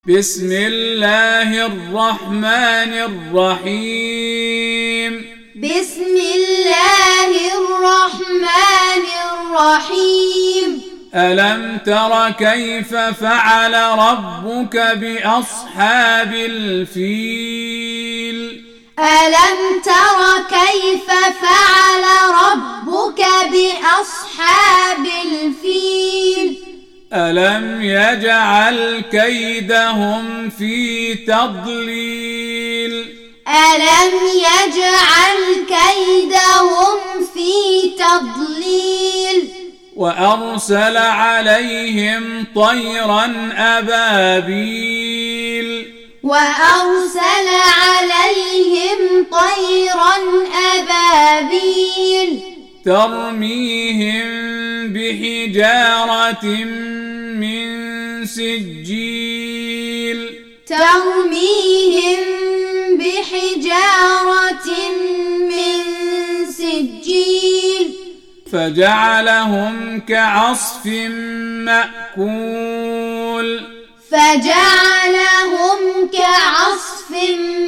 بسم الله الرحمن الرحيم. بسم الله الرحمن الرحيم. ألم تر كيف فعل ربك بأصحاب الفيل؟ ألم تر كيف فعل ربك بأصحاب الفيل؟ ألم يجعل كيدهم في تضليل؟ ألم يجعل كيدهم في تضليل؟ وأرسل عليهم طيرا أبابيل. وأرسل عليهم طيرا أبابيل ترميهم بحجارة من سجيل. ترميهم بحجارة من سجيل فجعلهم كعصف مأكول. فجعلهم كعصف